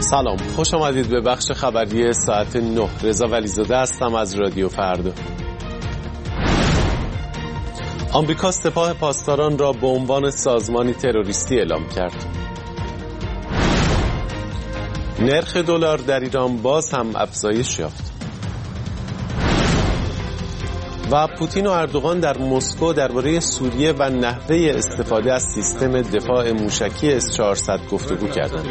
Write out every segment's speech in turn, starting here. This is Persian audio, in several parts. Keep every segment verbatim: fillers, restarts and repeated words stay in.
سلام، خوش آمدید به بخش خبری ساعت نه. رضا ولیزاده هستم از رادیو فردا. آمریکا سپاه پاسداران را به عنوان سازمانی تروریستی اعلام کرد. نرخ دلار در ایران باز هم افزایش یافت. و پوتین و اردوغان در مسکو درباره سوریه و نحوه استفاده از سیستم دفاع موشکی اس چهارصد گفتگو کردند.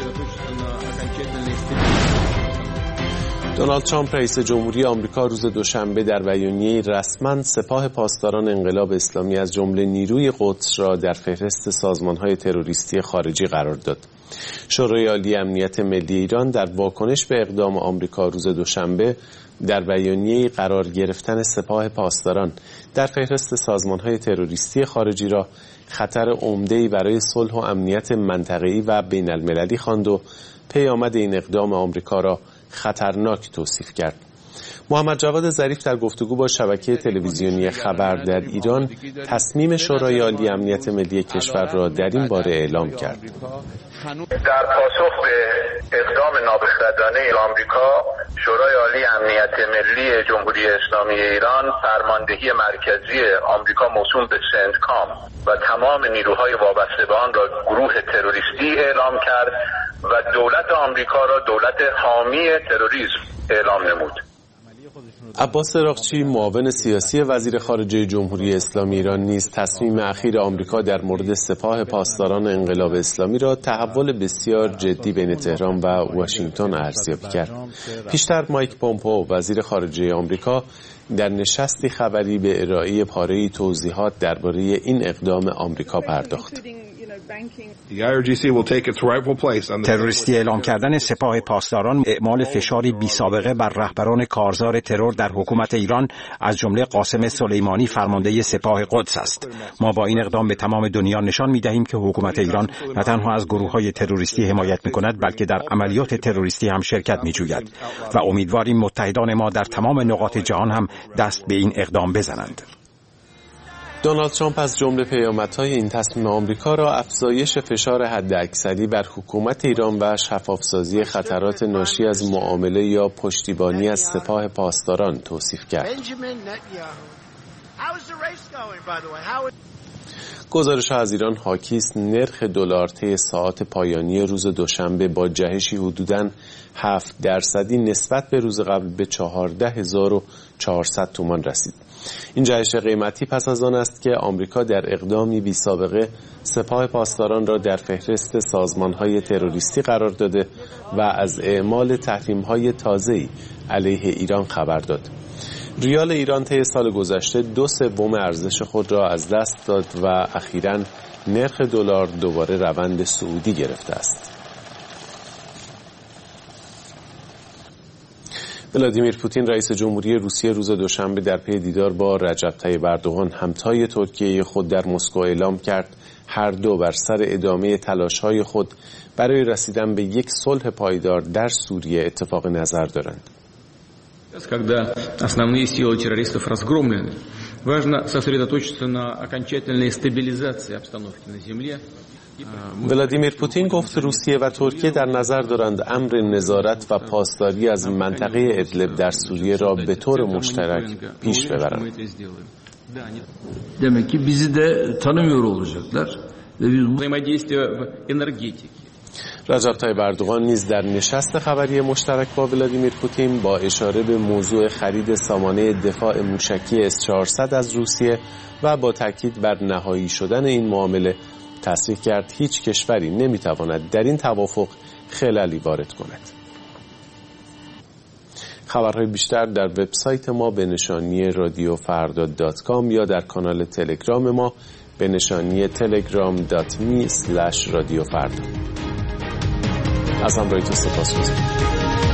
دونالد ترامپ رئیس جمهوری آمریکا روز دوشنبه در بیانیه‌ای رسما سپاه پاسداران انقلاب اسلامی از جمله نیروی قدس را در فهرست سازمان‌های تروریستی خارجی قرار داد. شورای عالی امنیت ملی ایران در واکنش به اقدام آمریکا روز دوشنبه در بیانیه‌ای قرار گرفتن سپاه پاسداران در فهرست سازمان‌های تروریستی خارجی را خطر عمده‌ای برای صلح و امنیت منطقه‌ای و بین‌المللی خواند و پیامد این اقدام آمریکا را خطرناک توصیف کرد. محمد جواد ظریف در گفتگو با شبکه تلویزیونی خبر در ایران تصمیم شورای عالی امنیت ملی کشور را در این باره اعلام کرد. در پاسخ به اقدام نابخردانه آمریکا، شورای عالی امنیت ملی جمهوری اسلامی ایران فرماندهی مرکزی آمریکا موسوم به سنتکام و تمام نیروهای وابسته به آن را گروه تروریستی اعلام کرد و دولت آمریکا را دولت حامی تروریسم اعلام نمود. عباس عراقچی معاون سیاسی وزیر خارجه جمهوری اسلامی ایران نیز تصمیم اخیر آمریکا در مورد سپاه پاسداران انقلاب اسلامی را تحول بسیار جدی بین تهران و واشنگتن ارزیابی کرد. پیشتر مایک پومپئو وزیر خارجه آمریکا در نشستی خبری به ارائه پاره‌ای توضیحات درباره این اقدام آمریکا پرداخت. تروریستی اعلام کردن سپاه پاسداران اعمال فشاری بی سابقه بر رهبران کارزار ترور در حکومت ایران از جمله قاسم سلیمانی فرمانده سپاه قدس است. ما با این اقدام به تمام دنیا نشان می‌دهیم که حکومت ایران نه تنها از گروه‌های تروریستی حمایت می‌کند بلکه در عملیات تروریستی هم شرکت می‌جوید و امیدواریم متحدان ما در تمام نقاط جهان هم دست به این اقدام بزنند. دونالد ترامپ از جمله پیامدهای این تصمیم آمریکا را افزایش فشار حداکثری بر حکومت ایران و شفافسازی خطرات ناشی از معامله یا پشتیبانی از سپاه پاسداران توصیف کرد. گزارش از ایران حاکی است نرخ دلار طی ساعات پایانی روز دوشنبه با جهشی حدوداً هفت درصدی نسبت به روز قبل به چهارده هزار و چهارصد تومان رسید. این جهش قیمتی پس از آن است که آمریکا در اقدامی بی سابقه سپاه پاسداران را در فهرست سازمان‌های تروریستی قرار داده و از اعمال تحریم‌های تازه‌ای علیه ایران خبر داد. ریال ایران طی سال گذشته دو سوم ارزش خود را از دست داد و اخیراً نرخ دلار دوباره روند صعودی گرفته است. ولادیمیر پوتین رئیس جمهوری روسیه روز دوشنبه در پی دیدار با رجب طیب اردوغان همتای ترکیه خود در مسکو اعلام کرد هر دو بر سر ادامه تلاش‌های خود برای رسیدن به یک صلح پایدار در سوریه اتفاق نظر دارند. Когда основные силы террористов разгромлены, важно сосредоточиться на окончательной стабилизации обстановки на земле. ولادیمیر پوتین گفت روسیه و ترکیه در نظر دارند امر نظارت و پاسداری از منطقه ادلب در سوریه را به طور مشترک پیش ببرند. Demek ki bizi de tanımıyor olacaklar ve biz взаимодействие в энергетике. رجب طیب اردوغان نیز در نشست خبری مشترک با ولادیمیر پوتین با اشاره به موضوع خرید سامانه دفاع موشکی اس چهارصد از روسیه و با تاکید بر نهایی شدن این معامله تصریح کرد هیچ کشوری نمیتواند در این توافق خللی وارد کند. خبرهای بیشتر در وبسایت ما به نشانی رادیو فردا دات کام یا در کانال تلگرام ما به نشانی تلگرام دات می اسلش رادیو فردا. از همراهیتون سپاسگزارم.